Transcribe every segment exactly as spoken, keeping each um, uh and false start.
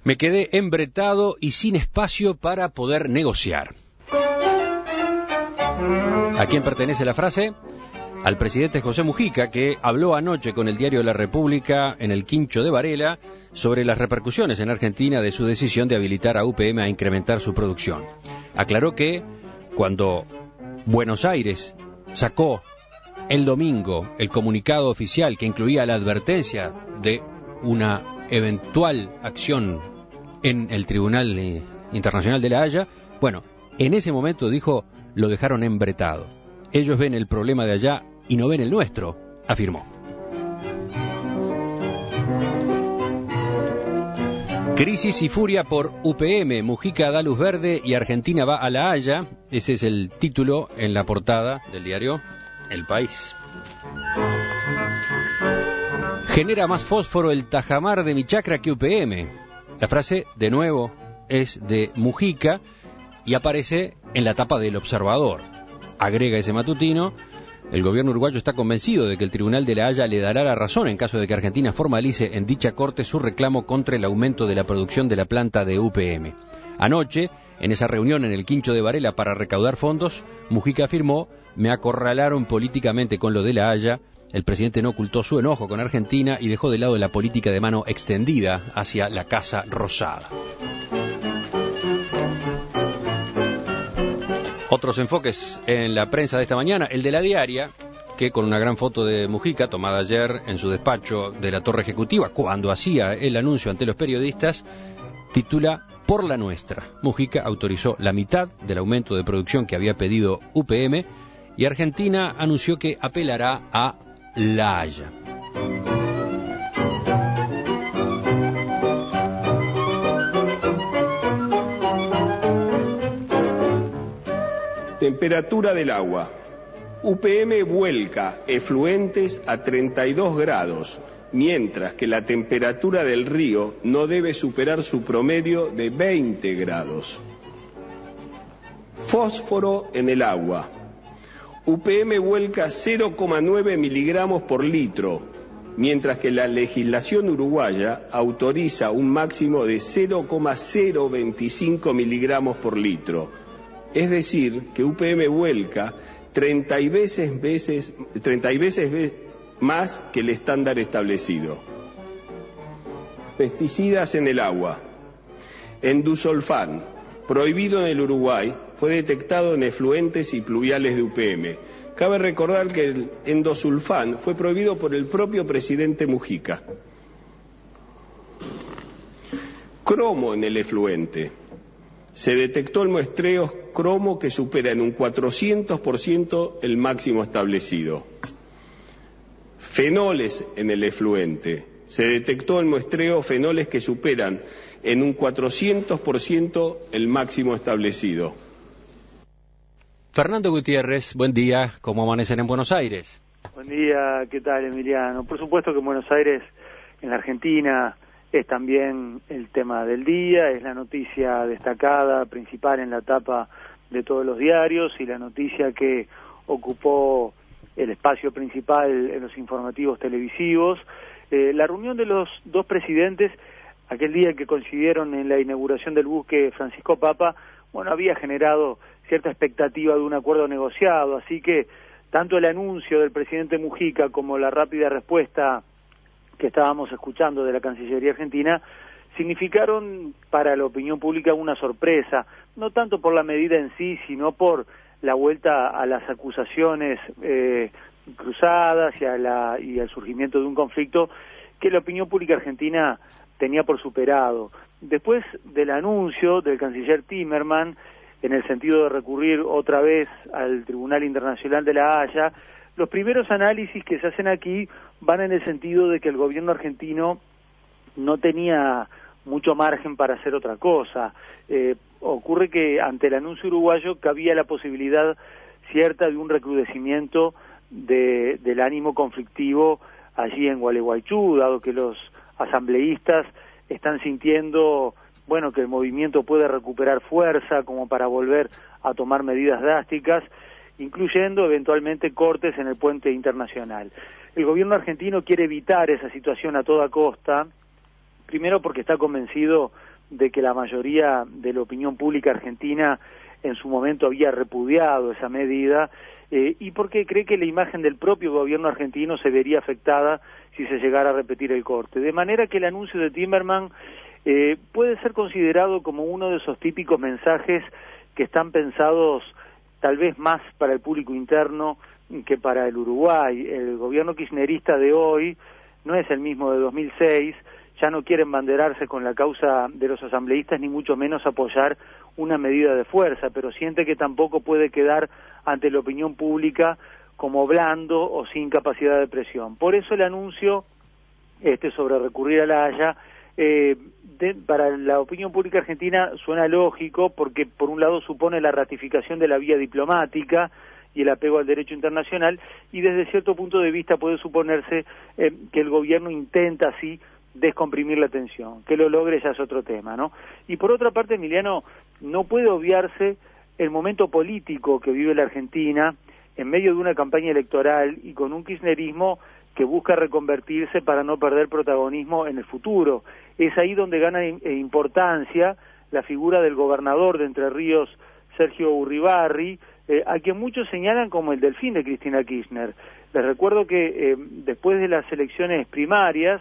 Me quedé embretado y sin espacio para poder negociar. ¿A quién pertenece la frase? Al presidente José Mujica, que habló anoche con el diario La República en el Quincho de Varela sobre las repercusiones en Argentina de su decisión de habilitar a U P M a incrementar su producción. Aclaró que cuando Buenos Aires sacó el domingo el comunicado oficial que incluía la advertencia de una eventual acción en el Tribunal Internacional de La Haya, bueno, en ese momento dijo, lo dejaron embretado. Ellos ven el problema de allá y no ven el nuestro, afirmó. Crisis y furia por U P M, Mujica da luz verde y Argentina va a La Haya. Ese es el título en la portada del diario El País. Genera más fósforo el tajamar de mi chacra que U P M. La frase, de nuevo, es de Mujica y aparece en la tapa del Observador. Agrega ese matutino, el gobierno uruguayo está convencido de que el Tribunal de La Haya le dará la razón en caso de que Argentina formalice en dicha corte su reclamo contra el aumento de la producción de la planta de U P M. Anoche, en esa reunión en el Quincho de Varela para recaudar fondos, Mujica afirmó, me acorralaron políticamente con lo de La Haya. El presidente no ocultó su enojo con Argentina y dejó de lado la política de mano extendida hacia la Casa Rosada. Otros enfoques en la prensa de esta mañana, el de La Diaria, que con una gran foto de Mujica, tomada ayer en su despacho de la Torre Ejecutiva, cuando hacía el anuncio ante los periodistas, titula Por la Nuestra. Mujica autorizó la mitad del aumento de producción que había pedido U P M y Argentina anunció que apelará a La Haya. Temperatura del agua. U P M vuelca efluentes a treinta y dos grados, mientras que la temperatura del río no debe superar su promedio de veinte grados. Fósforo en el agua. U P M vuelca cero coma nueve miligramos por litro, mientras que la legislación uruguaya autoriza un máximo de cero coma cero veinticinco miligramos por litro. Es decir, que U P M vuelca treinta y veces, veces, treinta y veces más que el estándar establecido. Pesticidas en el agua. Endusulfán, prohibido en el Uruguay, fue detectado en efluentes y pluviales de U P M. Cabe recordar que el endosulfán fue prohibido por el propio presidente Mujica. Cromo en el efluente. Se detectó el muestreo cromo que supera en un cuatrocientos por ciento el máximo establecido. Fenoles en el efluente. Se detectó el muestreo fenoles que superan en un cuatrocientos por ciento el máximo establecido. Fernando Gutiérrez, buen día. ¿Cómo amanecen en Buenos Aires? Buen día, ¿qué tal, Emiliano? Por supuesto que en Buenos Aires, en la Argentina, es también el tema del día, es la noticia destacada, principal en la tapa de todos los diarios y la noticia que ocupó el espacio principal en los informativos televisivos. Eh, la reunión de los dos presidentes, aquel día que coincidieron en la inauguración del buque Francisco Papa, bueno, había generado cierta expectativa de un acuerdo negociado, así que tanto el anuncio del presidente Mujica como la rápida respuesta que estábamos escuchando de la Cancillería Argentina significaron para la opinión pública una sorpresa, no tanto por la medida en sí, sino por la vuelta a las acusaciones eh, cruzadas y, a la, y al surgimiento de un conflicto que la opinión pública argentina tenía por superado. Después del anuncio del canciller Timerman, en el sentido de recurrir otra vez al Tribunal Internacional de La Haya, los primeros análisis que se hacen aquí van en el sentido de que el gobierno argentino no tenía mucho margen para hacer otra cosa. Eh, ocurre que ante el anuncio uruguayo cabía la posibilidad cierta de un recrudecimiento de, del ánimo conflictivo allí en Gualeguaychú, dado que los asambleístas están sintiendo, bueno, que el movimiento puede recuperar fuerza como para volver a tomar medidas drásticas, incluyendo eventualmente cortes en el puente internacional. El gobierno argentino quiere evitar esa situación a toda costa, primero porque está convencido de que la mayoría de la opinión pública argentina en su momento había repudiado esa medida, eh, y porque cree que la imagen del propio gobierno argentino se vería afectada si se llegara a repetir el corte. De manera que el anuncio de Timerman eh, puede ser considerado como uno de esos típicos mensajes que están pensados tal vez más para el público interno que para el Uruguay. El gobierno kirchnerista de hoy no es el mismo de dos mil seis, ya no quiere embanderarse con la causa de los asambleístas, ni mucho menos apoyar una medida de fuerza, pero siente que tampoco puede quedar ante la opinión pública como blando o sin capacidad de presión. Por eso el anuncio este sobre recurrir a la Haya, eh, de, para la opinión pública argentina suena lógico, porque por un lado supone la ratificación de la vía diplomática y el apego al derecho internacional, y desde cierto punto de vista puede suponerse eh, que el gobierno intenta así descomprimir la tensión. Que lo logre ya es otro tema, ¿no? Y por otra parte, Emiliano, no puede obviarse el momento político que vive la Argentina en medio de una campaña electoral y con un kirchnerismo que busca reconvertirse para no perder protagonismo en el futuro. Es ahí donde gana importancia la figura del gobernador de Entre Ríos, Sergio Urribarri, eh, a quien muchos señalan como el delfín de Cristina Kirchner. Les recuerdo que eh, después de las elecciones primarias,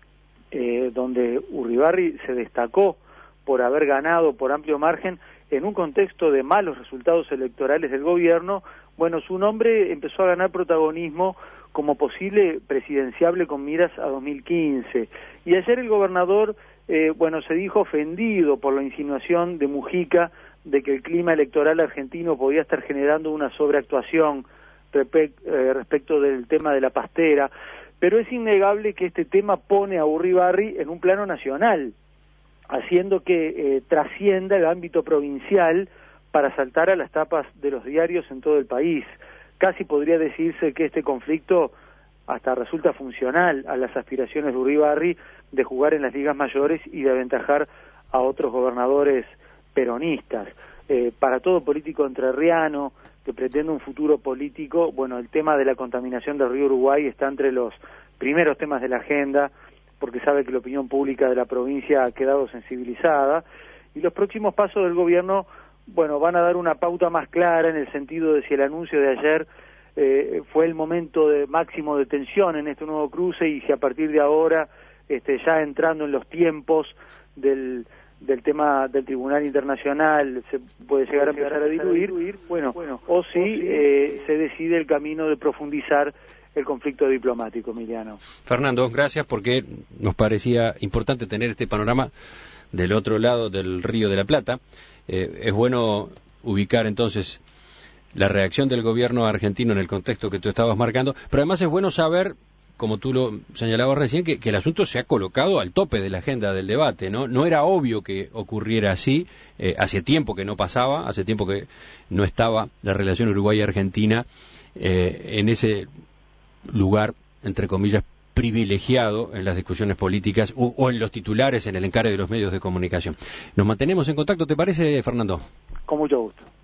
eh, donde Urribarri se destacó por haber ganado por amplio margen en un contexto de malos resultados electorales del gobierno, bueno, su nombre empezó a ganar protagonismo como posible presidenciable con miras a dos mil quince. Y ayer el gobernador, eh, bueno, se dijo ofendido por la insinuación de Mujica de que el clima electoral argentino podía estar generando una sobreactuación respe eh, respecto del tema de la pastera, pero es innegable que este tema pone a Urribarri en un plano nacional, haciendo que eh, trascienda el ámbito provincial para saltar a las tapas de los diarios en todo el país. Casi podría decirse que este conflicto hasta resulta funcional a las aspiraciones de Urribarri de jugar en las ligas mayores y de aventajar a otros gobernadores peronistas. Eh, para todo político entrerriano que pretende un futuro político, bueno, el tema de la contaminación del río Uruguay está entre los primeros temas de la agenda, porque sabe que la opinión pública de la provincia ha quedado sensibilizada, y los próximos pasos del gobierno, bueno, van a dar una pauta más clara en el sentido de si el anuncio de ayer eh, fue el momento de máximo de tensión en este nuevo cruce, y si a partir de ahora, este, ya entrando en los tiempos del del tema del Tribunal Internacional, se puede llegar a empezar a diluir, bueno, bueno o si eh, se decide el camino de profundizar el conflicto diplomático, Emiliano. Fernando, gracias, porque nos parecía importante tener este panorama del otro lado del Río de la Plata. Eh, es bueno ubicar entonces la reacción del gobierno argentino en el contexto que tú estabas marcando, pero además es bueno saber, como tú lo señalabas recién, que, que el asunto se ha colocado al tope de la agenda del debate, ¿no? No era obvio que ocurriera así, eh, hace tiempo que no pasaba, hace tiempo que no estaba la relación Uruguay-Argentina eh, en ese lugar, entre comillas, privilegiado en las discusiones políticas o, o en los titulares, en el encare de los medios de comunicación. Nos mantenemos en contacto, ¿te parece, Fernando? Con mucho gusto.